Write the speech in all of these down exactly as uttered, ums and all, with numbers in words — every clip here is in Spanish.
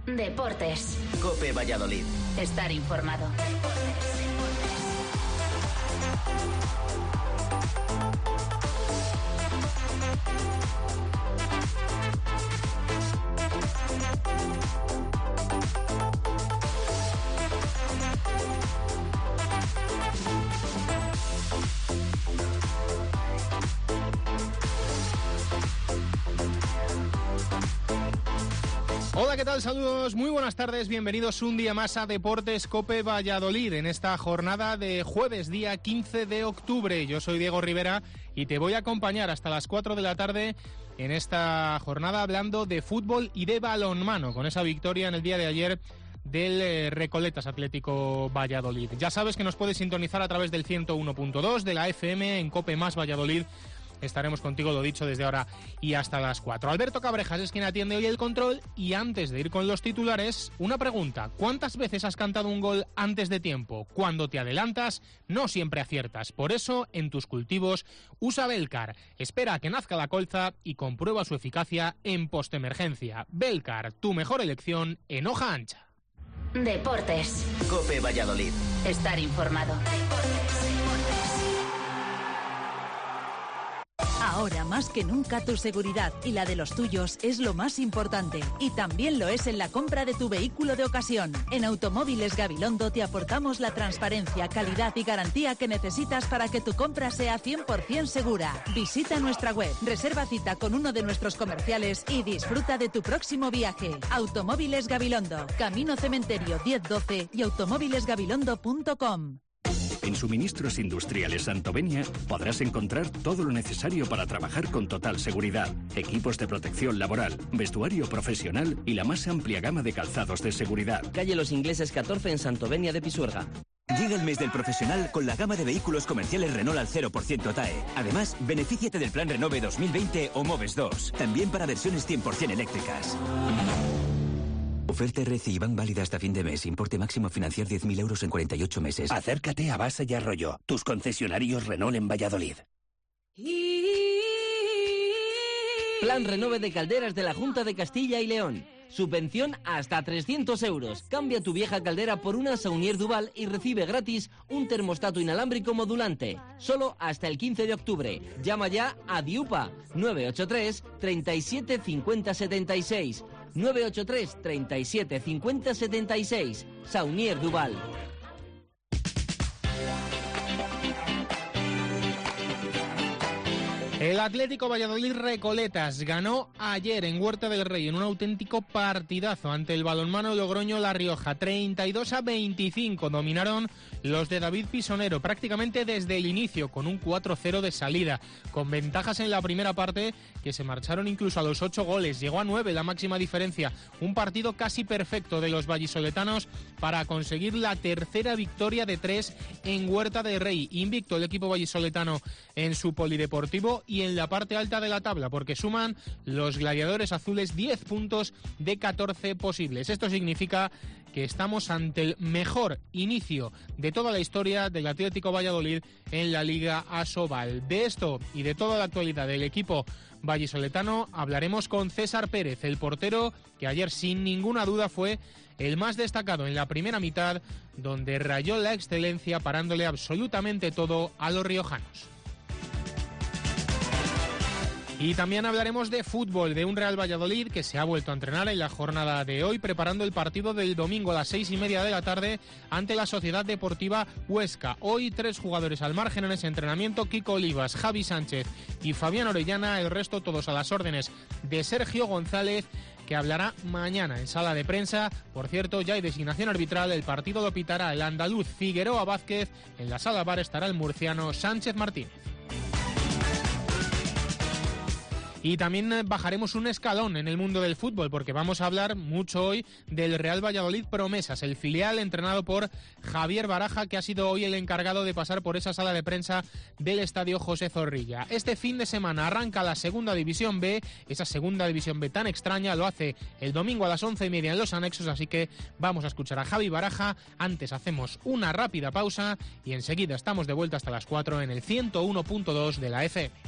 Deportes. COPE Valladolid. Estar informado. Hola, ¿qué tal? Saludos, muy buenas tardes, bienvenidos un día más a Deportes COPE Valladolid en esta jornada de jueves, día quince de octubre. Yo soy Diego Rivera y te voy a acompañar hasta las cuatro de la tarde en esta jornada hablando de fútbol y de balonmano, con esa victoria en el día de ayer del eh, Recoletas Atlético Valladolid. Ya sabes que nos puedes sintonizar a través del ciento uno punto dos de la F M en COPE más Valladolid. Estaremos contigo, lo dicho, desde ahora y hasta las cuatro. Alberto Cabrejas es quien atiende hoy el control y antes de ir con los titulares, una pregunta. ¿Cuántas veces has cantado un gol antes de tiempo? Cuando te adelantas, no siempre aciertas. Por eso, en tus cultivos, usa Belcar. Espera a que nazca la colza y comprueba su eficacia en postemergencia. Belcar, tu mejor elección en hoja ancha. Deportes. COPE Valladolid. Estar informado. Ahora más que nunca tu seguridad y la de los tuyos es lo más importante. Y también lo es en la compra de tu vehículo de ocasión. En Automóviles Gabilondo te aportamos la transparencia, calidad y garantía que necesitas para que tu compra sea cien por ciento segura. Visita nuestra web, reserva cita con uno de nuestros comerciales y disfruta de tu próximo viaje. Automóviles Gabilondo, Camino Cementerio diez doce y automóviles gabilondo punto com. En Suministros Industriales Santovenia podrás encontrar todo lo necesario para trabajar con total seguridad. Equipos de protección laboral, vestuario profesional y la más amplia gama de calzados de seguridad. Calle Los Ingleses catorce en Santovenia de Pisuerga. Llega el mes del profesional con la gama de vehículos comerciales Renault al cero por ciento T A E. Además, benefíciate del plan Renove dos mil veinte o Moves dos. También para versiones cien por ciento eléctricas. Oferta R C I Bank válida hasta fin de mes. Importe máximo financiar diez mil euros en cuarenta y ocho meses. Acércate a Basa y Arroyo, tus concesionarios Renault en Valladolid. Plan Renove de Calderas de la Junta de Castilla y León. Subvención hasta trescientos euros. Cambia tu vieja caldera por una Saunier Duval y recibe gratis un termostato inalámbrico modulante. Solo hasta el quince de octubre. Llama ya a Diupa nueve ocho tres, treinta y siete, cincuenta, setenta y seis. nueve ocho tres, treinta y siete, cincuenta, setenta y seis. Saunier Duval. El Atlético Valladolid Recoletas ganó ayer en Huerta del Rey en un auténtico partidazo ante el balonmano Logroño La Rioja. treinta y dos a veinticinco dominaron los de David Pisonero prácticamente desde el inicio, con un cuatro cero de salida, con ventajas en la primera parte que se marcharon incluso a los ocho goles. Llegó a nueve la máxima diferencia. Un partido casi perfecto de los vallisoletanos para conseguir la tercera victoria de tres en Huerta del Rey. Invicto el equipo vallisoletano en su polideportivo y en la parte alta de la tabla, porque suman los gladiadores azules diez puntos de catorce posibles. Esto significa que estamos ante el mejor inicio de toda la historia del Atlético Valladolid en la Liga Asobal. De esto y de toda la actualidad del equipo vallisoletano hablaremos con César Pérez, el portero que ayer sin ninguna duda fue el más destacado en la primera mitad, donde rayó la excelencia parándole absolutamente todo a los riojanos. Y también hablaremos de fútbol, de un Real Valladolid que se ha vuelto a entrenar en la jornada de hoy, preparando el partido del domingo a las seis y media de la tarde ante la Sociedad Deportiva Huesca. Hoy tres jugadores al margen en ese entrenamiento: Kiko Olivas, Javi Sánchez y Fabián Orellana. El resto todos a las órdenes de Sergio González, que hablará mañana en sala de prensa. Por cierto, ya hay designación arbitral. El partido lo pitará el andaluz Figueroa Vázquez. En la sala V A R estará el murciano Sánchez Martínez. Y también bajaremos un escalón en el mundo del fútbol, porque vamos a hablar mucho hoy del Real Valladolid Promesas, el filial entrenado por Javier Baraja, que ha sido hoy el encargado de pasar por esa sala de prensa del Estadio José Zorrilla. Este fin de semana arranca la Segunda División B, esa Segunda División B tan extraña. Lo hace el domingo a las once y media en Los Anexos, así que vamos a escuchar a Javi Baraja. Antes hacemos una rápida pausa y enseguida estamos de vuelta hasta las cuatro en el ciento uno punto dos de la F M.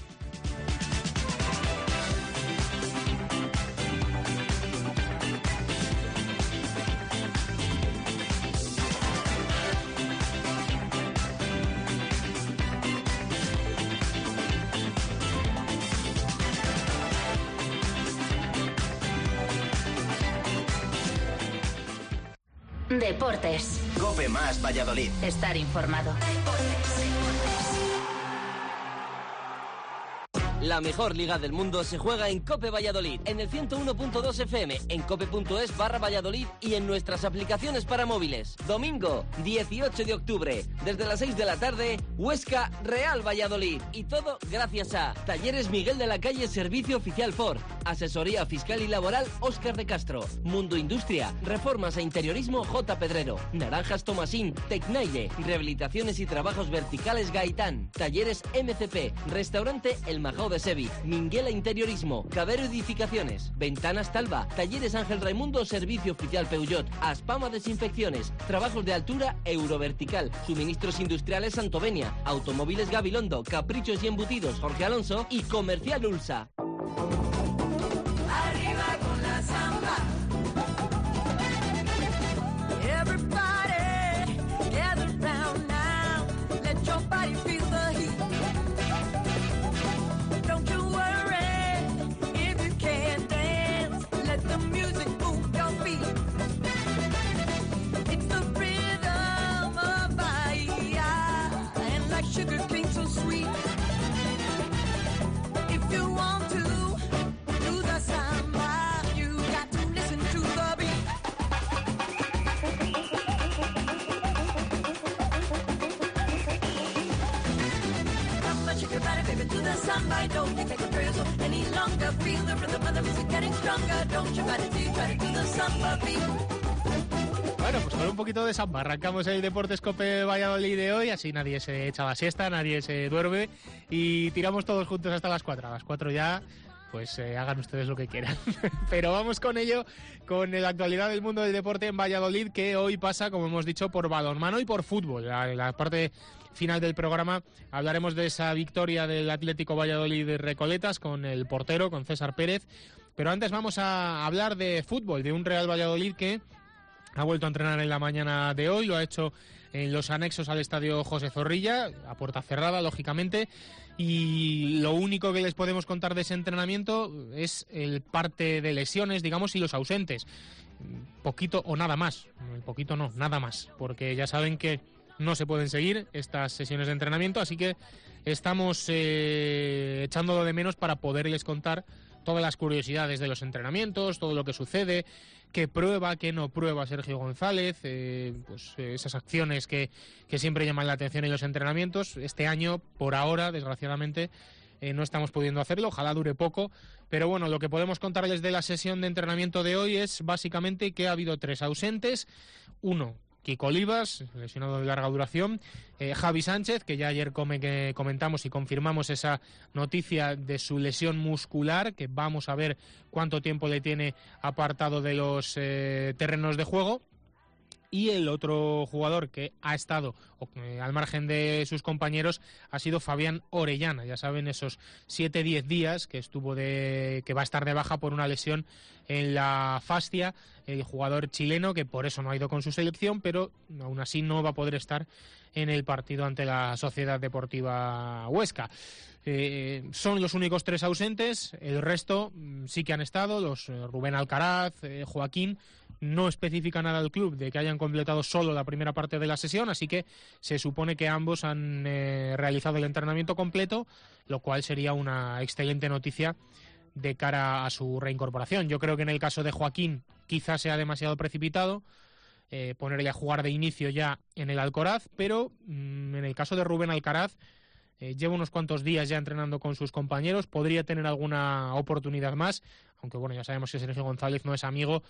Deportes. Cope más Valladolid. Estar informado. La mejor liga del mundo se juega en Cope Valladolid, en el ciento uno punto dos F M, en cope.es barra Valladolid y en nuestras aplicaciones para móviles. Domingo, dieciocho de octubre, desde las seis de la tarde, Huesca Real Valladolid. Y todo gracias a Talleres Miguel de la Calle Servicio Oficial Ford, Asesoría Fiscal y Laboral Óscar de Castro, Mundo Industria, Reformas e Interiorismo J. Pedrero, Naranjas Tomasín, Tecnaile, Rehabilitaciones y Trabajos Verticales Gaitán, Talleres M C P, Restaurante El Majao de Sevi, Minguela Interiorismo, Cabero Edificaciones, Ventanas Talva, Talleres Ángel Raimundo, Servicio Oficial Peugeot, Aspama Desinfecciones, Trabajos de Altura Eurovertical, Suministros Industriales Santovenia, Automóviles Gabilondo, Caprichos y Embutidos Jorge Alonso y Comercial Ulsa. Arriba con la samba. Everybody gather round now. Let your body feel the heat. Don't you worry if you can't dance. Let the music move your feet. It's the rhythm of Bahia, and like sugar cane so sweet. If you want to do the samba, you got to listen to the beat. Come on, shake your body, baby, to the samba. Don't you take a drizzle any longer. Feel the rhythm of the music getting stronger. Don't you body till you try to do the samba beat. Bueno, pues con un poquito de samba arrancamos el Deportes Cope Valladolid de hoy, así nadie se echa la siesta, nadie se duerme y tiramos todos juntos hasta las cuatro. A las cuatro ya, pues eh, hagan ustedes lo que quieran. Pero vamos con ello, con la actualidad del mundo del deporte en Valladolid, que hoy pasa, como hemos dicho, por balonmano y por fútbol. La, la parte final del programa hablaremos de esa victoria del Atlético Valladolid de Recoletas con el portero, con César Pérez. Pero antes vamos a hablar de fútbol, de un Real Valladolid que ha vuelto a entrenar en la mañana de hoy, lo ha hecho en los anexos al estadio José Zorrilla, a puerta cerrada, lógicamente, y lo único que les podemos contar de ese entrenamiento es el parte de lesiones, digamos, y los ausentes. Poquito o nada más, poquito no, nada más, porque ya saben que no se pueden seguir estas sesiones de entrenamiento, así que estamos eh, echándolo de menos para poderles contar todas las curiosidades de los entrenamientos, todo lo que sucede, qué prueba, qué no prueba Sergio González, eh, pues eh, esas acciones que, que siempre llaman la atención en los entrenamientos. Este año, por ahora, desgraciadamente, eh, no estamos pudiendo hacerlo, ojalá dure poco, pero bueno, lo que podemos contarles de la sesión de entrenamiento de hoy es básicamente que ha habido tres ausentes, uno, Kiko Olivas, lesionado de larga duración, eh, Javi Sánchez, que ya ayer come, que comentamos y confirmamos esa noticia de su lesión muscular, que vamos a ver cuánto tiempo le tiene apartado de los eh, terrenos de juego. Y el otro jugador que ha estado eh, al margen de sus compañeros ha sido Fabián Orellana. Ya saben, esos siete diez días que estuvo de que va a estar de baja por una lesión en la fascia, el jugador chileno, que por eso no ha ido con su selección, pero aún así no va a poder estar en el partido ante la Sociedad Deportiva Huesca. Eh, son los únicos tres ausentes, el resto mm, sí que han estado, los eh, Rubén Alcaraz, eh, Joaquín. No especifica nada el club de que hayan completado solo la primera parte de la sesión, así que se supone que ambos han eh, realizado el entrenamiento completo, lo cual sería una excelente noticia de cara a su reincorporación. Yo creo que en el caso de Joaquín quizás sea demasiado precipitado eh, ponerle a jugar de inicio ya en el Alcoraz, pero mmm, en el caso de Rubén Alcaraz eh, lleva unos cuantos días ya entrenando con sus compañeros, podría tener alguna oportunidad más, aunque bueno, ya sabemos que Sergio González no es amigo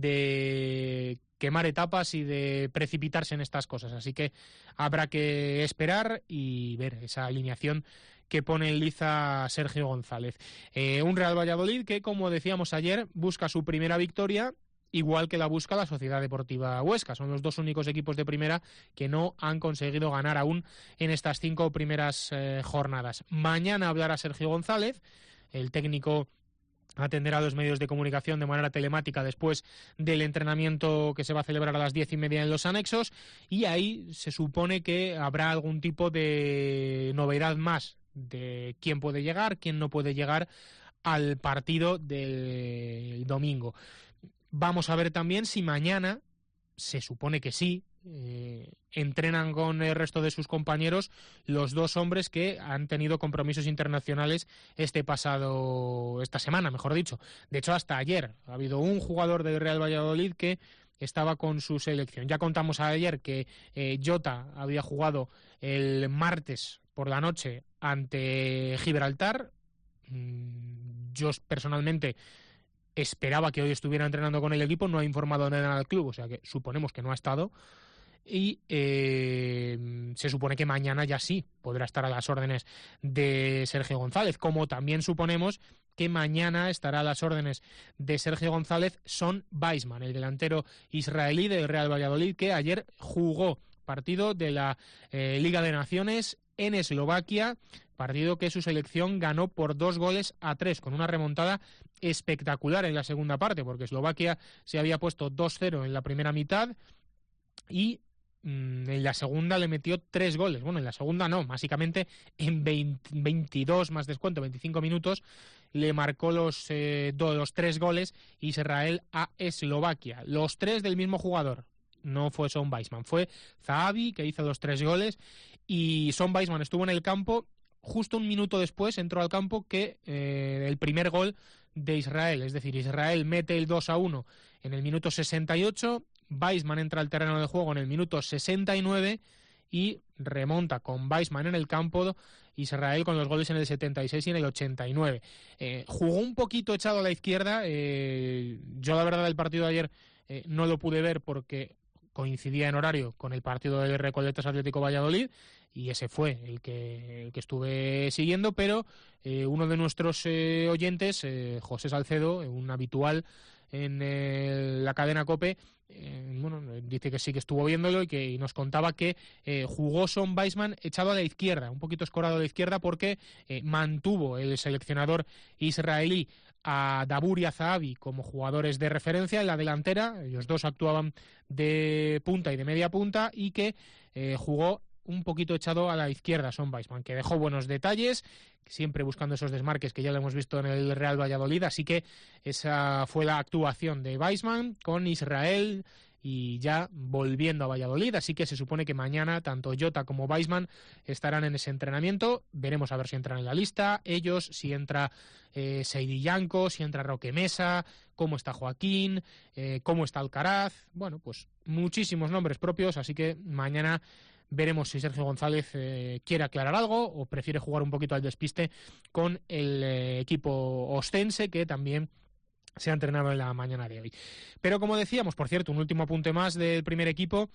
de quemar etapas y de precipitarse en estas cosas, así que habrá que esperar y ver esa alineación que pone en liza Sergio González. Eh, un Real Valladolid que, como decíamos ayer, busca su primera victoria, igual que la busca la Sociedad Deportiva Huesca. Son los dos únicos equipos de primera que no han conseguido ganar aún en estas cinco primeras eh, jornadas. Mañana hablará Sergio González, el técnico atenderá a los medios de comunicación de manera telemática después del entrenamiento que se va a celebrar a las diez y media en los anexos, y ahí se supone que habrá algún tipo de novedad más de quién puede llegar, quién no puede llegar al partido del domingo. Vamos a ver también si mañana se supone que sí. Eh, entrenan con el resto de sus compañeros los dos hombres que han tenido compromisos internacionales este pasado, esta semana, mejor dicho. De hecho, hasta ayer ha habido un jugador del Real Valladolid que estaba con su selección. Ya contamos ayer que eh, Jota había jugado el martes por la noche ante Gibraltar. Mm, yo personalmente esperaba que hoy estuviera entrenando con el equipo, no ha informado nada al club, o sea que suponemos que no ha estado. Y eh, se supone que mañana ya sí podrá estar a las órdenes de Sergio González, como también suponemos que mañana estará a las órdenes de Sergio González Son Weissman, el delantero israelí del Real Valladolid, que ayer jugó partido de la eh, Liga de Naciones en Eslovaquia, partido que su selección ganó por dos goles a tres, con una remontada espectacular en la segunda parte, porque Eslovaquia se había puesto dos cero en la primera mitad y en la segunda le metió tres goles. Bueno, en la segunda no, básicamente en veinte, veintidós más descuento, veinticinco minutos, le marcó los, eh, dos, los tres goles Israel a Eslovaquia. Los tres del mismo jugador. No fue Son Weissman, fue Zahavi, que hizo los tres goles, y Son Weissman estuvo en el campo. Justo un minuto después entró al campo que eh, el primer gol de Israel, es decir, Israel mete el dos a uno en el minuto sesenta y ocho, Weissman entra al terreno de juego en el minuto sesenta y nueve y remonta con Weissman en el campo Israel con los goles en el setenta y seis y en el ochenta y nueve. Eh, jugó un poquito echado a la izquierda, eh, yo la verdad el partido de ayer eh, no lo pude ver porque coincidía en horario con el partido del Recoletas Atlético Valladolid y ese fue el que, el que estuve siguiendo, pero eh, uno de nuestros eh, oyentes, eh, José Salcedo, un habitual en eh, la cadena COPE, eh, bueno, dice que sí que estuvo viéndolo y que y nos contaba que eh, jugó Son Weissman echado a la izquierda, un poquito escorado a la izquierda porque eh, mantuvo el seleccionador israelí a Dabur y a Zahavi como jugadores de referencia en la delantera. Ellos dos actuaban de punta y de media punta y que eh, jugó un poquito echado a la izquierda Son Weissman, que dejó buenos detalles, siempre buscando esos desmarques que ya lo hemos visto en el Real Valladolid, así que esa fue la actuación de Weissman con Israel y ya volviendo a Valladolid, así que se supone que mañana tanto Jota como Weissman estarán en ese entrenamiento. Veremos a ver si entran en la lista ellos, si entra eh, Seidi Yanko, si entra Roque Mesa, cómo está Joaquín, eh, cómo está Alcaraz. Bueno, pues muchísimos nombres propios, así que mañana veremos si Sergio González eh, quiere aclarar algo o prefiere jugar un poquito al despiste con el eh, equipo ostense, que también se ha entrenado en la mañana de hoy. Pero como decíamos, por cierto, un último apunte más del primer equipo,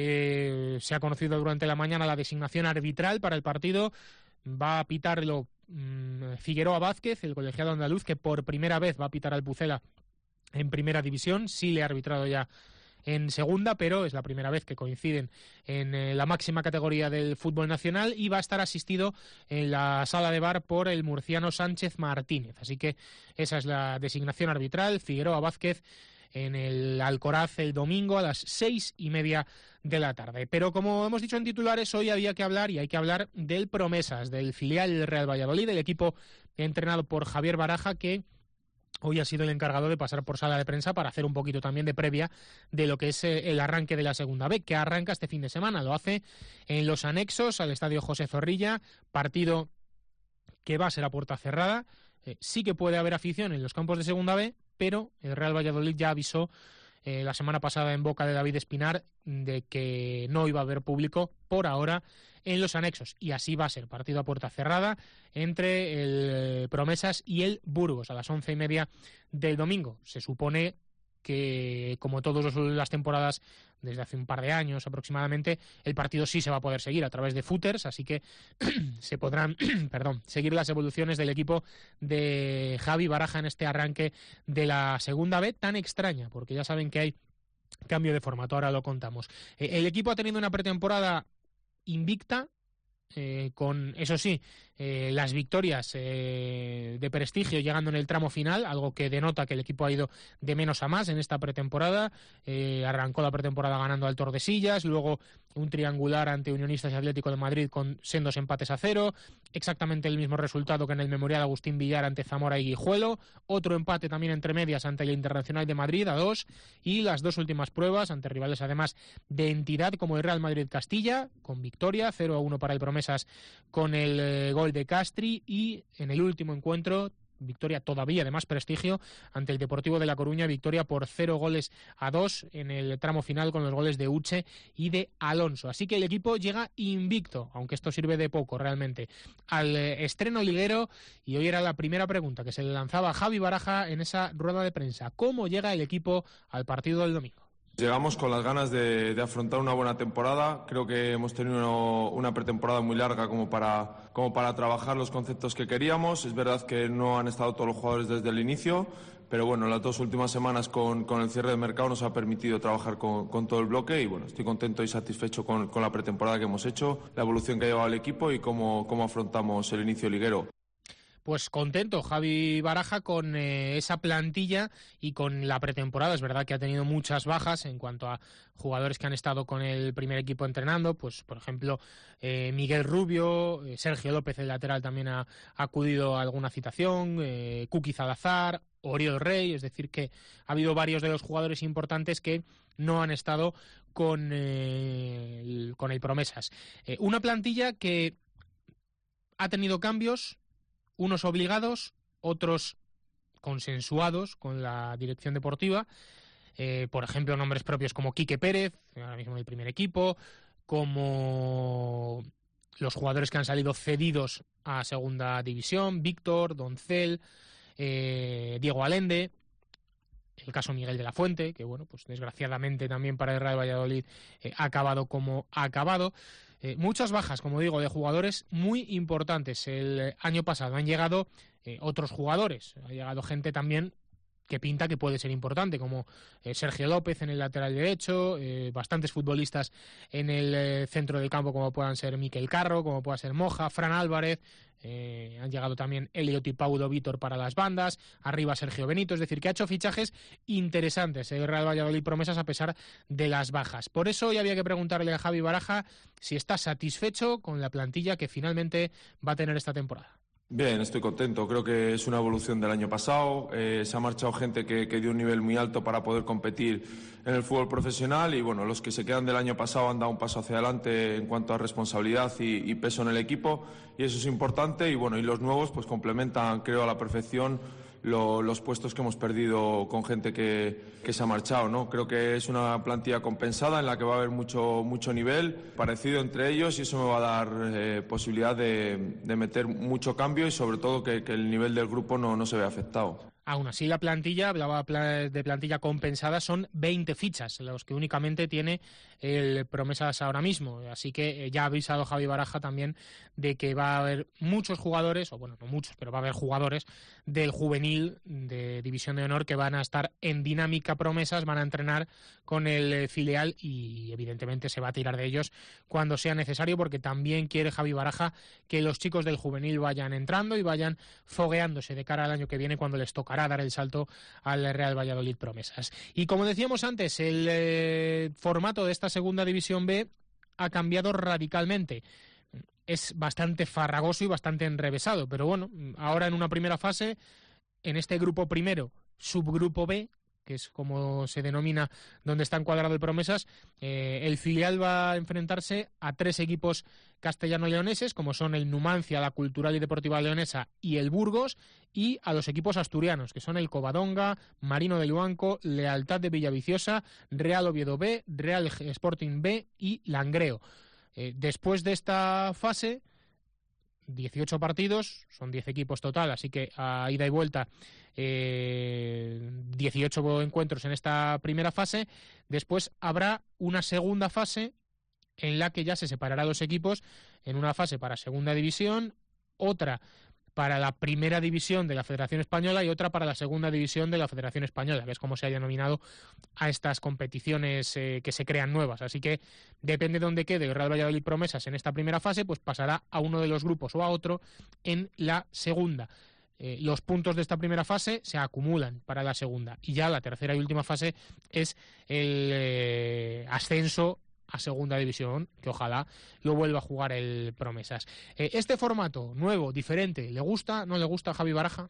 eh, se ha conocido durante la mañana la designación arbitral para el partido. Va a pitarlo mmm, Figueroa Vázquez, el colegiado andaluz, que por primera vez va a pitar al Pucela en primera división. Sí le ha arbitrado ya en segunda, pero es la primera vez que coinciden en eh, la máxima categoría del fútbol nacional, y va a estar asistido en la sala de V A R por el murciano Sánchez Martínez. Así que esa es la designación arbitral. Figueroa Vázquez en el Alcoraz el domingo a las seis y media de la tarde. Pero como hemos dicho en titulares, hoy había que hablar y hay que hablar del Promesas, del filial del Real Valladolid, el equipo entrenado por Javier Baraja, que hoy ha sido el encargado de pasar por sala de prensa para hacer un poquito también de previa de lo que es el arranque de la segunda B, que arranca este fin de semana. Lo hace en los anexos al estadio José Zorrilla, partido que va a ser a puerta cerrada. Eh, sí que puede haber afición en los campos de segunda B, pero el Real Valladolid ya avisó eh, la semana pasada en boca de David Espinar de que no iba a haber público por ahora en los anexos, y así va a ser, partido a puerta cerrada entre el Promesas y el Burgos a las once y media del domingo. Se supone que, como todas las temporadas desde hace un par de años aproximadamente, el partido sí se va a poder seguir a través de footers, así que se podrán perdón, seguir las evoluciones del equipo de Javi Baraja en este arranque de la segunda B tan extraña, porque ya saben que hay cambio de formato, ahora lo contamos. Eh, el equipo ha tenido una pretemporada invicta, eh, con, eso sí, eh, las victorias eh, de prestigio llegando en el tramo final, algo que denota que el equipo ha ido de menos a más en esta pretemporada. Eh, arrancó la pretemporada ganando al Tordesillas, luego un triangular ante Unionistas y Atlético de Madrid con sendos empates a cero, exactamente el mismo resultado que en el Memorial Agustín Villar ante Zamora y Guijuelo, otro empate también entre medias ante el Internacional de Madrid a dos, y las dos últimas pruebas ante rivales además de entidad como el Real Madrid Castilla, con victoria, cero a uno para el Promesas con el eh, gol de Castri, y en el último encuentro victoria todavía de más prestigio ante el Deportivo de La Coruña, victoria por cero goles a dos en el tramo final con los goles de Uche y de Alonso. Así que el equipo llega invicto, aunque esto sirve de poco realmente, al eh, estreno liguero, y hoy era la primera pregunta que se le lanzaba a Javi Baraja en esa rueda de prensa. ¿Cómo llega el equipo al partido del domingo? Llegamos con las ganas de, de afrontar una buena temporada. Creo que hemos tenido una pretemporada muy larga como para, como para trabajar los conceptos que queríamos. Es verdad que no han estado todos los jugadores desde el inicio, pero bueno, las dos últimas semanas con, con el cierre de mercado nos ha permitido trabajar con, con todo el bloque, y bueno, estoy contento y satisfecho con, con la pretemporada que hemos hecho, la evolución que ha llevado el equipo y cómo, cómo afrontamos el inicio liguero. Pues contento Javi Baraja con eh, esa plantilla y con la pretemporada. Es verdad que ha tenido muchas bajas en cuanto a jugadores que han estado con el primer equipo entrenando, pues por ejemplo eh, Miguel Rubio, eh, Sergio López, el lateral, también ha, ha acudido a alguna citación, eh, Kuki Salazar, Oriol Rey, es decir que ha habido varios de los jugadores importantes que no han estado con, eh, el, con el Promesas. Eh, una plantilla que ha tenido cambios, unos obligados, otros consensuados con la dirección deportiva, eh, por ejemplo nombres propios como Quique Pérez, ahora mismo en el primer equipo, como los jugadores que han salido cedidos a segunda división, Víctor, Doncel, eh, Diego Allende, el caso Miguel de la Fuente, que bueno, pues desgraciadamente también para el Real Valladolid eh, ha acabado como ha acabado. Eh, muchas bajas, como digo, de jugadores muy importantes. El eh, año pasado han llegado eh, otros jugadores, ha llegado gente también que pinta que puede ser importante, como eh, Sergio López en el lateral derecho, eh, bastantes futbolistas en el eh, centro del campo, como puedan ser Miquel Carro, como pueda ser Moja, Fran Álvarez, eh, han llegado también Elliot y Paulo Vítor para las bandas, arriba Sergio Benito, es decir, que ha hecho fichajes interesantes el Real Valladolid Promesas a pesar de las bajas. Por eso hoy había que preguntarle a Javi Baraja si está satisfecho con la plantilla que finalmente va a tener esta temporada. Bien, estoy contento. Creo que es una evolución del año pasado. Eh, se ha marchado gente que, que dio un nivel muy alto para poder competir en el fútbol profesional, y bueno, los que se quedan del año pasado han dado un paso hacia adelante en cuanto a responsabilidad y, y peso en el equipo, y eso es importante. Y bueno, y los nuevos pues complementan, creo, a la perfección Lo, los puestos que hemos perdido con gente que, que se ha marchado, ¿no? Creo que es una plantilla compensada en la que va a haber mucho, mucho nivel parecido entre ellos, y eso me va a dar eh, posibilidad de, de meter mucho cambio y sobre todo que, que el nivel del grupo no, no se vea afectado. Aún así, la plantilla, hablaba de plantilla compensada, son veinte fichas, los que únicamente tiene el Promesas ahora mismo. Así que ya ha avisado Javi Baraja también de que va a haber muchos jugadores, o bueno, no muchos, pero va a haber jugadores del juvenil de División de Honor que van a estar en dinámica Promesas, van a entrenar con el filial y evidentemente se va a tirar de ellos cuando sea necesario, porque también quiere Javi Baraja que los chicos del juvenil vayan entrando y vayan fogueándose de cara al año que viene, cuando les toca para dar el salto al Real Valladolid Promesas. Y como decíamos antes, el eh, formato de esta segunda división B ha cambiado radicalmente. Es bastante farragoso y bastante enrevesado, pero bueno, ahora en una primera fase, en este grupo primero, subgrupo B, que es como se denomina donde está encuadrado el Promesas, eh, el filial va a enfrentarse a tres equipos castellano-leoneses, como son el Numancia, la Cultural y Deportiva Leonesa y el Burgos, y a los equipos asturianos, que son el Covadonga, Marino de Luanco, Lealtad de Villaviciosa, Real Oviedo B, Real Sporting B y Langreo. Eh, después de esta fase, dieciocho partidos, son diez equipos total, así que a ida y vuelta eh, dieciocho encuentros en esta primera fase. Después habrá una segunda fase en la que ya se separará los equipos en una fase para segunda división, otra para la primera división de la Federación Española y otra para la segunda división de la Federación Española, que es como se ha denominado a estas competiciones eh, que se crean nuevas. Así que depende de dónde quede el Real Valladolid Promesas en esta primera fase, pues pasará a uno de los grupos o a otro en la segunda. Eh, los puntos de esta primera fase se acumulan para la segunda, y ya la tercera y última fase es el eh, ascenso a segunda división, que ojalá lo vuelva a jugar el Promesas. Eh, este formato nuevo, diferente, ¿le gusta, no le gusta a Javi Baraja?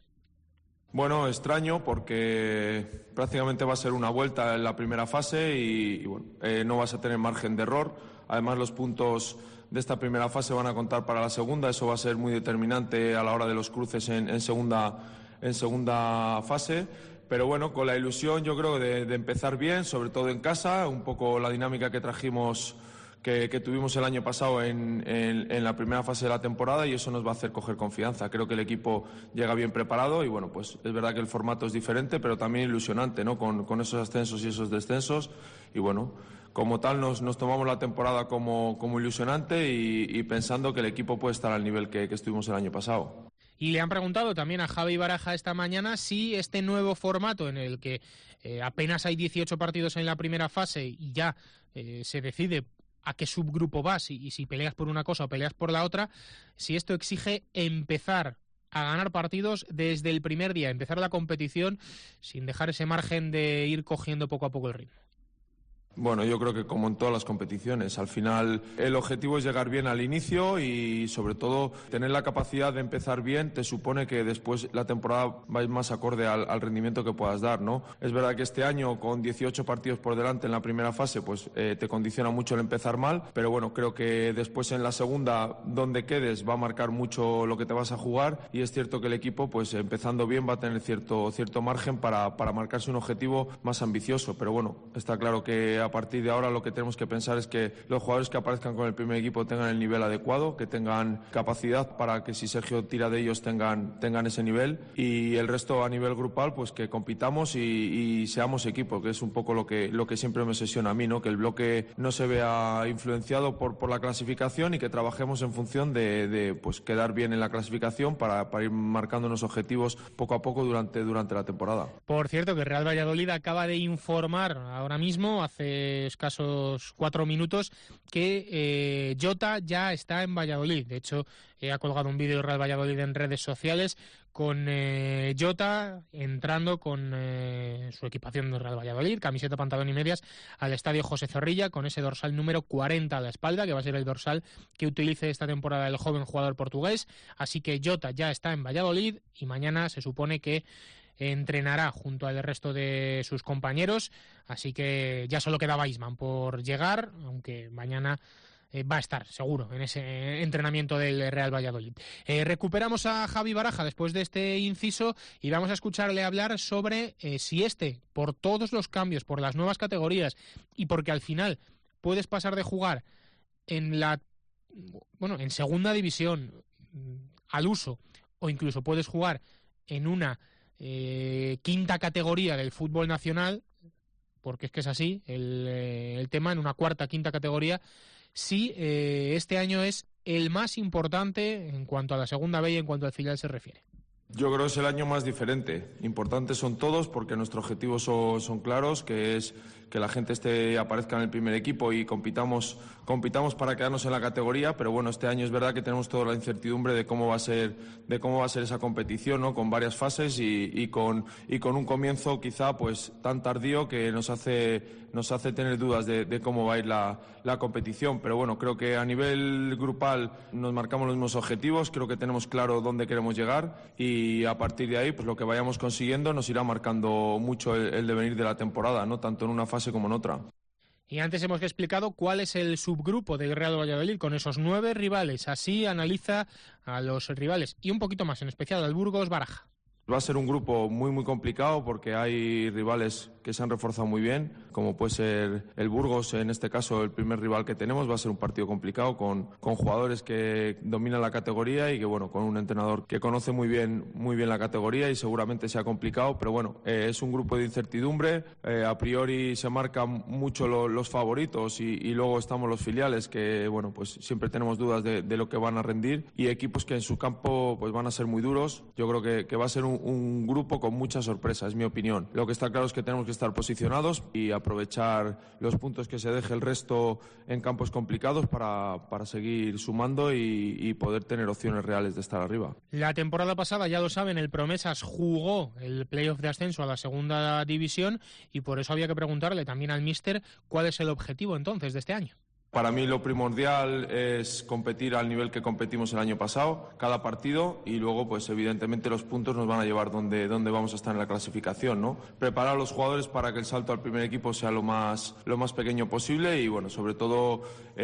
Bueno, extraño porque prácticamente va a ser una vuelta en la primera fase y, y bueno, eh, no vas a tener margen de error. Además, los puntos de esta primera fase van a contar para la segunda. Eso va a ser muy determinante a la hora de los cruces en, en, segunda, en segunda fase. Pero bueno, con la ilusión yo creo de, de empezar bien, sobre todo en casa, un poco la dinámica que trajimos, que, que tuvimos el año pasado en, en, en la primera fase de la temporada, y eso nos va a hacer coger confianza. Creo que el equipo llega bien preparado y bueno, pues es verdad que el formato es diferente, pero también ilusionante, ¿no? Con, con esos ascensos y esos descensos y bueno, como tal nos, nos tomamos la temporada como, como ilusionante y, y pensando que el equipo puede estar al nivel que, que estuvimos el año pasado. Y le han preguntado también a Javi Baraja esta mañana si este nuevo formato en el que eh, apenas hay dieciocho partidos en la primera fase y ya eh, se decide a qué subgrupo vas y, y si peleas por una cosa o peleas por la otra, si esto exige empezar a ganar partidos desde el primer día, empezar la competición sin dejar ese margen de ir cogiendo poco a poco el ritmo. Bueno, yo creo que como en todas las competiciones, al final el objetivo es llegar bien al inicio y sobre todo tener la capacidad de empezar bien te supone que después la temporada va a ir más acorde al, al rendimiento que puedas dar, ¿no? Es verdad que este año con dieciocho partidos por delante en la primera fase pues eh, te condiciona mucho el empezar mal, pero bueno, creo que después en la segunda donde quedes va a marcar mucho lo que te vas a jugar y es cierto que el equipo pues empezando bien va a tener cierto, cierto margen para, para marcarse un objetivo más ambicioso, pero bueno, está claro que a partir de ahora lo que tenemos que pensar es que los jugadores que aparezcan con el primer equipo tengan el nivel adecuado, que tengan capacidad para que si Sergio tira de ellos tengan, tengan ese nivel y el resto a nivel grupal pues que compitamos y, y seamos equipo, que es un poco lo que, lo que siempre me obsesiona a mí, ¿no? Que el bloque no se vea influenciado por, por la clasificación y que trabajemos en función de, de pues quedar bien en la clasificación para, para ir marcando unos objetivos poco a poco durante, durante la temporada. Por cierto, que Real Valladolid acaba de informar ahora mismo, hace escasos cuatro minutos, que eh, Jota ya está en Valladolid. De hecho, eh, ha colgado un vídeo de Real Valladolid en redes sociales con eh, Jota entrando con eh, su equipación de Real Valladolid, camiseta, pantalón y medias, al estadio José Zorrilla, con ese dorsal número cuarenta a la espalda, que va a ser el dorsal que utilice esta temporada el joven jugador portugués. Así que Jota ya está en Valladolid y mañana se supone que entrenará junto al resto de sus compañeros, así que ya solo quedaba Isman por llegar, aunque mañana eh, va a estar seguro en ese entrenamiento del Real Valladolid. Eh, recuperamos a Javi Baraja después de este inciso y vamos a escucharle hablar sobre eh, si este, por todos los cambios, por las nuevas categorías y porque al final puedes pasar de jugar en la bueno en segunda división al uso o incluso puedes jugar en una Eh, quinta categoría del fútbol nacional, porque es que es así el, eh, el tema, en una cuarta, quinta categoría, sí, eh, este año es el más importante en cuanto a la segunda B y en cuanto al filial se refiere. Yo creo que es el año más diferente. Importantes son todos porque nuestros objetivos son, son claros, que es que la gente esté aparezca en el primer equipo y compitamos compitamos para quedarnos en la categoría, pero bueno, este año es verdad que tenemos toda la incertidumbre de cómo va a ser de cómo va a ser esa competición, ¿no? Con varias fases y, y con y con un comienzo quizá pues tan tardío que nos hace nos hace tener dudas de, de cómo va a ir la, la competición, pero bueno, creo que a nivel grupal nos marcamos los mismos objetivos, creo que tenemos claro dónde queremos llegar y a partir de ahí pues lo que vayamos consiguiendo nos irá marcando mucho el, el devenir de la temporada, no tanto en una fase como en otra. Y antes hemos explicado cuál es el subgrupo del Real Valladolid con esos nueve rivales. Así analiza a los rivales y un poquito más, en especial al Burgos Baraja. Va a ser un grupo muy muy complicado porque hay rivales que se han reforzado muy bien, como puede ser el Burgos, en este caso el primer rival que tenemos. Va a ser un partido complicado con, con jugadores que dominan la categoría y que bueno, con un entrenador que conoce muy bien muy bien la categoría y seguramente sea complicado, pero bueno, eh, es un grupo de incertidumbre, eh, a priori se marcan mucho lo, los favoritos y, y luego estamos los filiales que bueno, pues siempre tenemos dudas de, de lo que van a rendir y equipos que en su campo pues van a ser muy duros. Yo creo que, que va a ser un un grupo con muchas sorpresas, es mi opinión. Lo que está claro es que tenemos que estar posicionados y aprovechar los puntos que se deje el resto en campos complicados para, para seguir sumando y, y poder tener opciones reales de estar arriba. La temporada pasada, ya lo saben, el Promesas jugó el playoff de ascenso a la segunda división y por eso había que preguntarle también al míster cuál es el objetivo entonces de este año. Para mí lo primordial es competir al nivel que competimos el año pasado, cada partido, y luego pues evidentemente los puntos nos van a llevar donde, donde vamos a estar en la clasificación, ¿no? Preparar a los jugadores para que el salto al primer equipo sea lo más, lo más pequeño posible y bueno, sobre todo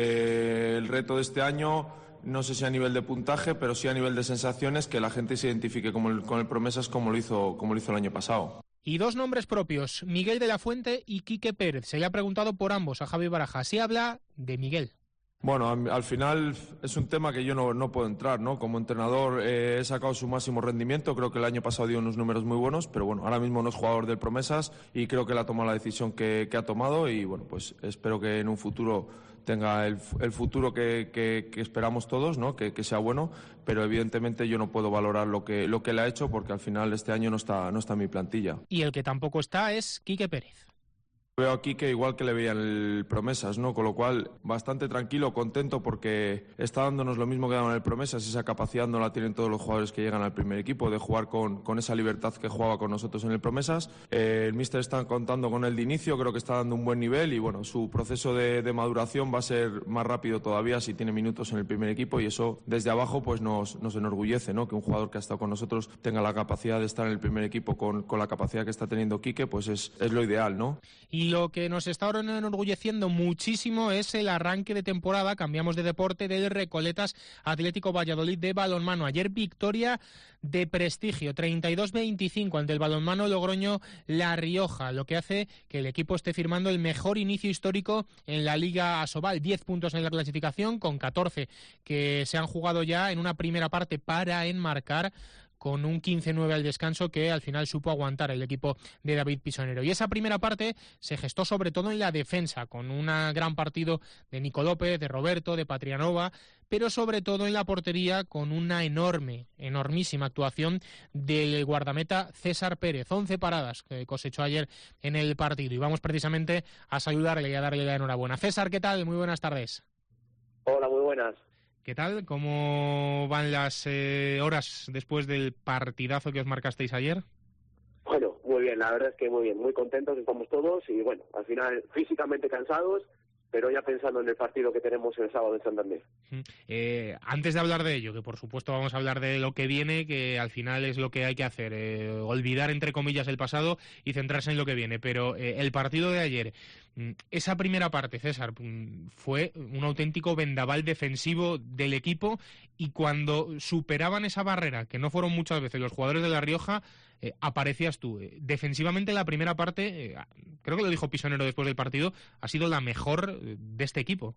eh, el reto de este año, no sé si a nivel de puntaje, pero sí a nivel de sensaciones, que la gente se identifique como el, con el Promesas como lo hizo, como lo hizo el año pasado. Y dos nombres propios, Miguel de la Fuente y Quique Pérez. Se le ha preguntado por ambos a Javi Baraja. Se habla de Miguel. Bueno, al final es un tema que yo no, no puedo entrar, ¿no? Como entrenador eh, he sacado su máximo rendimiento, creo que el año pasado dio unos números muy buenos, pero bueno, ahora mismo no es jugador del Promesas y creo que él ha tomado la decisión que, que ha tomado y bueno, pues espero que en un futuro tenga el, el futuro que, que, que esperamos todos, ¿no? Que, que sea bueno, pero evidentemente yo no puedo valorar lo que, lo que él ha hecho porque al final este año no está, no está en mi plantilla. Y el que tampoco está es Quique Pérez. Veo aquí que igual que le veía en el Promesas, ¿no? Con lo cual, bastante tranquilo, contento porque está dándonos lo mismo que daba en el Promesas. Esa capacidad no la tienen todos los jugadores que llegan al primer equipo de jugar con, con esa libertad que jugaba con nosotros en el Promesas. Eh, el míster está contando con él de inicio, creo que está dando un buen nivel y bueno, su proceso de, de maduración va a ser más rápido todavía si tiene minutos en el primer equipo y eso desde abajo pues nos, nos enorgullece, ¿no? Que un jugador que ha estado con nosotros tenga la capacidad de estar en el primer equipo con, con la capacidad que está teniendo Quique, pues es, es lo ideal, ¿no? Y lo que nos está ahora enorgulleciendo muchísimo es el arranque de temporada, cambiamos de deporte, del Recoletas Atlético Valladolid de balonmano. Ayer victoria de prestigio, treinta y dos veinticinco ante el balonmano Logroño La Rioja, lo que hace que el equipo esté firmando el mejor inicio histórico en la Liga Asobal, diez puntos en la clasificación con catorce que se han jugado ya en una primera parte para enmarcar, con un quince nueve al descanso que al final supo aguantar el equipo de David Pisonero. Y esa primera parte se gestó sobre todo en la defensa, con un gran partido de Nico López, de Roberto, de Patrianova, pero sobre todo en la portería con una enorme, enormísima actuación del guardameta César Pérez. once paradas que cosechó ayer en el partido. Y vamos precisamente a saludarle y a darle la enhorabuena. César, ¿qué tal? Muy buenas tardes. Hola, muy buenas. ¿Qué tal? ¿Cómo van las eh, horas después del partidazo que os marcasteis ayer? Bueno, muy bien, la verdad es que muy bien, muy contentos estamos todos y bueno, al final físicamente cansados, pero ya pensando en el partido que tenemos el sábado en Santander. Eh, antes de hablar de ello, que por supuesto vamos a hablar de lo que viene, que al final es lo que hay que hacer, eh, olvidar entre comillas el pasado y centrarse en lo que viene, pero eh, el partido de ayer, esa primera parte, César, fue un auténtico vendaval defensivo del equipo y cuando superaban esa barrera, que no fueron muchas veces los jugadores de La Rioja, eh, aparecías tú. Defensivamente la primera parte, eh, creo que lo dijo Pisonero después del partido, ha sido la mejor de este equipo.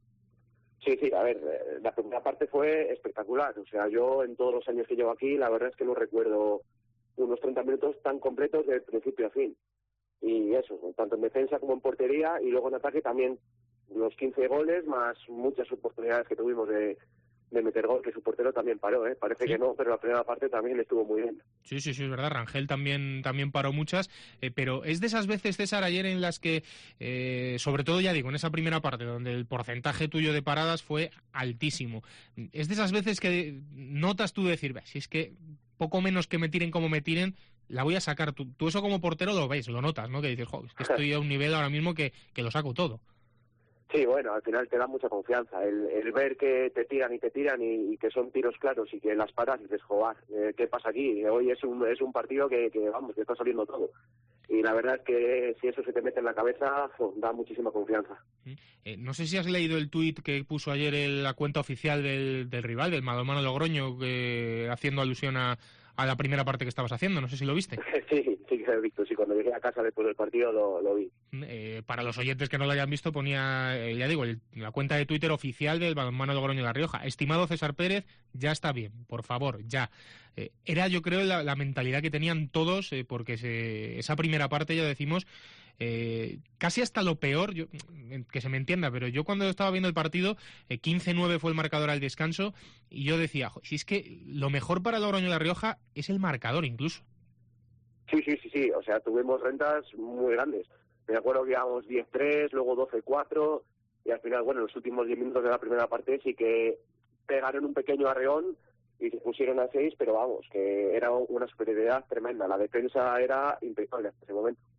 Sí, sí, a ver, la primera parte fue espectacular. O sea, yo en todos los años que llevo aquí, la verdad es que no recuerdo unos treinta minutos tan completos de principio a fin. Y eso, tanto en defensa como en portería, y luego en ataque también los quince goles, más muchas oportunidades que tuvimos de, de meter gol, que su portero también paró, ¿eh? Parece sí. que no, pero la primera parte también estuvo muy bien. Sí, sí, sí, es verdad, Rangel también, también paró muchas, eh, pero es de esas veces, César, ayer en las que, eh, sobre todo ya digo, en esa primera parte, donde el porcentaje tuyo de paradas fue altísimo, es de esas veces que notas tú decir, si es que poco menos que me tiren como me tiren, la voy a sacar. Tú, tú eso como portero lo ves, lo notas, ¿no? Que dices, jo, es que estoy a un nivel ahora mismo que, que lo saco todo. Sí, bueno, al final te da mucha confianza. El, el ver que te tiran y te tiran y, y que son tiros claros y que las paras y dices, joder, eh, ¿qué pasa aquí? Hoy es un, es un partido que, que, vamos, que está saliendo todo. Y la verdad es que si eso se te mete en la cabeza, oh, da muchísima confianza. Eh, no sé si has leído el tuit que puso ayer en la cuenta oficial del, del rival, del balonmano Logroño, que, haciendo alusión a, a la primera parte que estabas haciendo. No sé si lo viste. Sí, sí que lo he visto. Sí, cuando llegué a casa después del partido lo, lo vi. Eh, para los oyentes que no lo hayan visto, ponía, eh, ya digo, el, la cuenta de Twitter oficial del balonmano Logroño de La Rioja. Estimado César Pérez, ya está bien, por favor, ya. Eh, era, yo creo, la, la mentalidad que tenían todos, eh, porque se, esa primera parte, ya decimos, eh, casi hasta lo peor, yo, que se me entienda, pero yo cuando estaba viendo el partido, eh, quince nueve fue el marcador al descanso, y yo decía, si es que lo mejor para Logroño de La Rioja es el marcador incluso. Sí, sí, sí, sí, o sea, tuvimos rentas muy grandes. Me acuerdo que íbamos diez tres, luego doce cuatro, y al final, bueno, en los últimos diez minutos de la primera parte sí que pegaron un pequeño arreón y se pusieron a seis, pero vamos, que era una superioridad tremenda. La defensa era impecable hasta ese momento.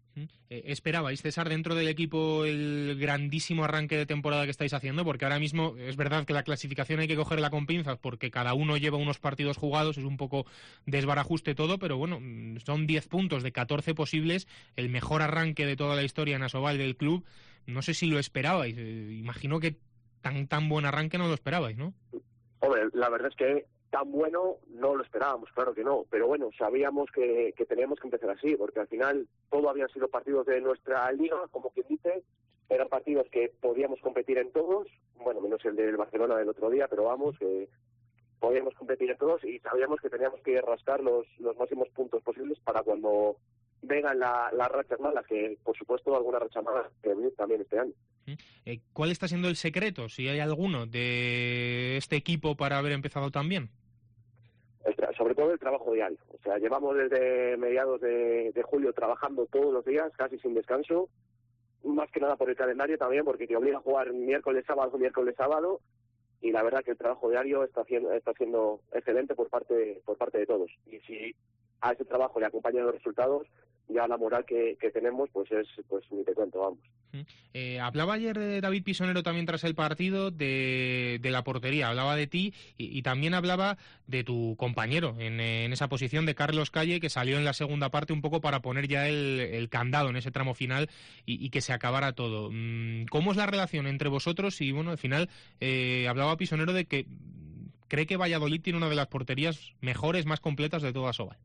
Eh, ¿Esperabais, César, dentro del equipo el grandísimo arranque de temporada que estáis haciendo? Porque ahora mismo es verdad que la clasificación hay que cogerla con pinzas porque cada uno lleva unos partidos jugados, es un poco desbarajuste todo, pero bueno, son diez puntos de catorce posibles, el mejor arranque de toda la historia en Asobal del club. No sé si lo esperabais, eh, imagino que tan tan buen arranque no lo esperabais, ¿no? Hombre, la verdad es que tan bueno no lo esperábamos, claro que no, pero bueno, sabíamos que, que teníamos que empezar así, porque al final todo habían sido partidos de nuestra liga, como quien dice, eran partidos que podíamos competir en todos, bueno, menos el del Barcelona del otro día, pero vamos, que podíamos competir en todos y sabíamos que teníamos que rascar los, los máximos puntos posibles para cuando vengan la, las rachas malas, que por supuesto alguna racha mala que venir también este año. Eh, ¿Cuál está siendo el secreto, si hay alguno, de este equipo para haber empezado tan bien? Sobre todo el trabajo diario. O sea, llevamos desde mediados de, de julio trabajando todos los días, casi sin descanso, más que nada por el calendario también, porque te obliga a jugar miércoles, sábado, miércoles, sábado, y la verdad que el trabajo diario está haciendo, está siendo excelente por parte, por parte de todos. Y si a ese trabajo le acompañan los resultados, ya la moral que, que tenemos, pues es, pues ni te cuento, vamos. Eh, hablaba ayer de David Pisonero también tras el partido de, de la portería, hablaba de ti y, y también hablaba de tu compañero en, en esa posición de Carlos Calle, que salió en la segunda parte un poco para poner ya el, el candado en ese tramo final y, y que se acabara todo. ¿Cómo es la relación entre vosotros? Y bueno, al final eh, hablaba Pisonero de que cree que Valladolid tiene una de las porterías mejores, más completas de toda Asobal.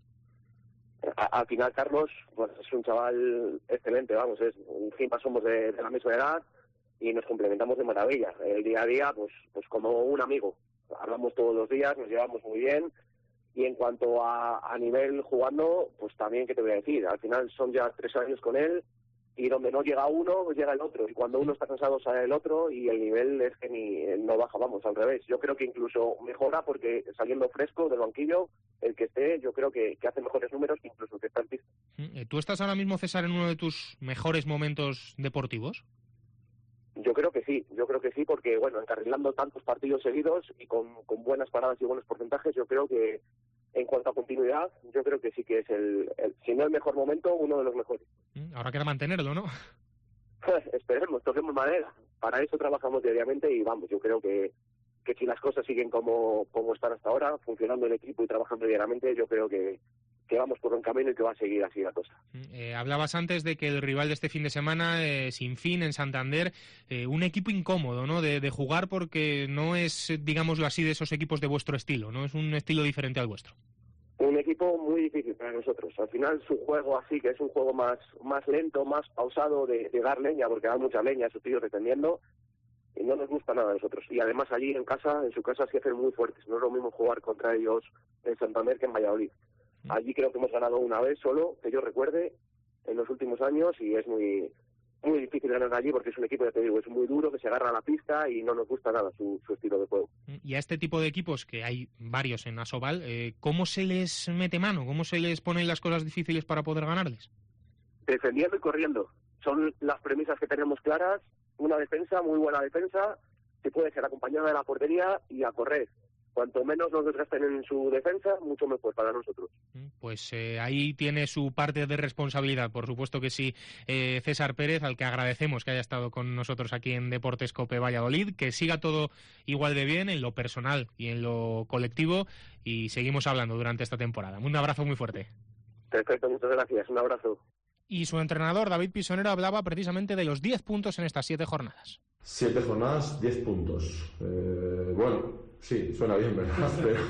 Al final, Carlos, pues es un chaval excelente, vamos, es encima somos de, de la misma edad y nos complementamos de maravilla. El día a día, pues, pues como un amigo. Hablamos todos los días, nos llevamos muy bien y en cuanto a, a nivel jugando, pues también, ¿qué te voy a decir? Al final son ya tres años con él y donde no llega uno, llega el otro. Y cuando uno está cansado sale el otro y el nivel es que ni no baja, vamos, al revés. Yo creo que incluso mejora porque saliendo fresco del banquillo, el que esté, yo creo que, que hace mejores números que incluso el que está en pista. ¿Tú estás ahora mismo, César, en uno de tus mejores momentos deportivos? Yo creo que sí, yo creo que sí, porque bueno, encarrilando tantos partidos seguidos y con, con buenas paradas y buenos porcentajes, yo creo que en cuanto a continuidad, yo creo que sí que es el, el si no el mejor momento, uno de los mejores. Ahora queda mantenerlo, ¿no? Esperemos, toquemos madera. Para eso trabajamos diariamente y vamos, yo creo que que si las cosas siguen como, como están hasta ahora, funcionando el equipo y trabajando diariamente, yo creo que, que vamos por un camino y que va a seguir así la cosa. Eh, hablabas antes de que el rival de este fin de semana, eh, sin fin, en Santander, eh, un equipo incómodo, ¿no? De, de jugar porque no es, digámoslo así, de esos equipos de vuestro estilo, ¿no? Es un estilo diferente al vuestro. Un equipo muy difícil para nosotros. Al final su juego así, que es un juego más, más lento, más pausado de, de dar leña, porque dan mucha leña a sus tíos defendiendo, y no nos gusta nada a nosotros. Y además allí en casa, en su casa se hacen muy fuertes. No es lo mismo jugar contra ellos en Santander que en Valladolid. Allí creo que hemos ganado una vez solo, que yo recuerde, en los últimos años, y es muy muy difícil ganar allí porque es un equipo, ya te digo, es muy duro, que se agarra a la pista y no nos gusta nada su, su estilo de juego. Y a este tipo de equipos, que hay varios en Asobal, eh, ¿cómo se les mete mano? ¿Cómo se les ponen las cosas difíciles para poder ganarles? Defendiendo y corriendo. Son las premisas que tenemos claras. Una defensa, muy buena defensa, que puede ser acompañada de la portería y a correr. Cuanto menos nos desgasten en su defensa, mucho mejor para nosotros. Pues eh, ahí tiene su parte de responsabilidad, por supuesto que sí, eh, César Pérez, al que agradecemos que haya estado con nosotros aquí en Deportes Cope Valladolid, que siga todo igual de bien en lo personal y en lo colectivo, y seguimos hablando durante esta temporada. Un abrazo muy fuerte. Perfecto, muchas gracias, un abrazo. Y su entrenador, David Pisonero, hablaba precisamente de los diez puntos en estas siete jornadas. Siete jornadas, diez puntos. Eh, bueno, sí, suena bien, ¿verdad? Pero,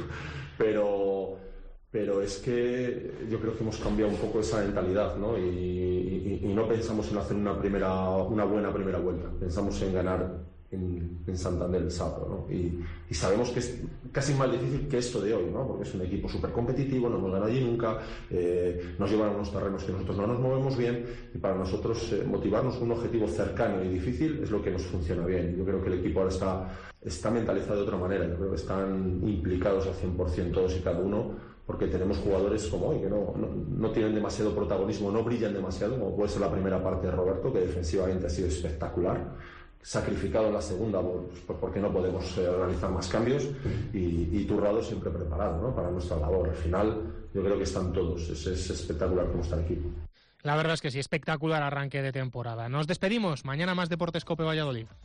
pero, pero es que yo creo que hemos cambiado un poco esa mentalidad, ¿no? Y, y, y no pensamos en hacer una primera, una buena primera vuelta. Pensamos en ganar en, en Santander el sábado, ¿no? Y, y sabemos que es casi más difícil que esto de hoy, ¿no? Porque es un equipo súper competitivo, no hemos ganado allí nunca, eh, nos llevan a unos terrenos que nosotros no nos movemos bien, y para nosotros eh, motivarnos con un objetivo cercano y difícil es lo que nos funciona bien. Yo creo que el equipo ahora está, está mentalizado de otra manera, yo creo que están implicados al cien por ciento todos y cada uno, porque tenemos jugadores como hoy que no, no, no tienen demasiado protagonismo, no brillan demasiado, como puede ser la primera parte de Roberto, que defensivamente ha sido espectacular, sacrificado en la segunda pues porque no podemos eh, realizar más cambios, y, y Turrado siempre preparado, ¿no? Para nuestra labor. Al final yo creo que están todos, es, es espectacular cómo está el equipo. La verdad es que sí, espectacular arranque de temporada. Nos despedimos. Mañana más Deportes Cope Valladolid.